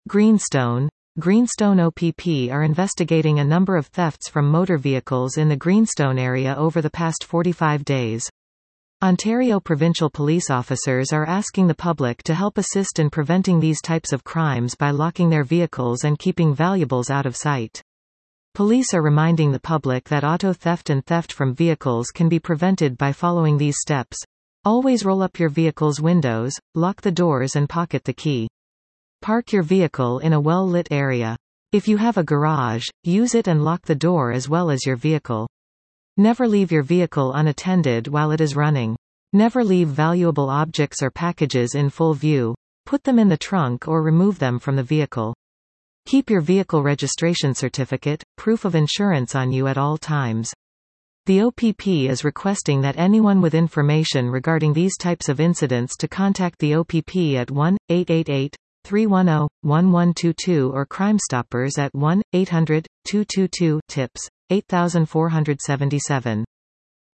Greenstone. Greenstone OPP are investigating a number of thefts from motor vehicles in the Greenstone area over the past 45 days. Ontario provincial police officers are asking the public to help assist in preventing these types of crimes by locking their vehicles and keeping valuables out of sight. Police are reminding the public that auto theft and theft from vehicles can be prevented by following these steps. Always roll up your vehicle's windows, lock the doors and pocket the key. Park your vehicle in a well-lit area. If you have a garage, use it and lock the door as well as your vehicle. Never leave your vehicle unattended while it is running. Never leave valuable objects or packages in full view. Put them in the trunk or remove them from the vehicle. Keep your vehicle registration certificate, proof of insurance on you at all times. The OPP is requesting that anyone with information regarding these types of incidents to contact the OPP at 1-888-310-1122 or Crime Stoppers at 1-800-222-TIPS, 8477.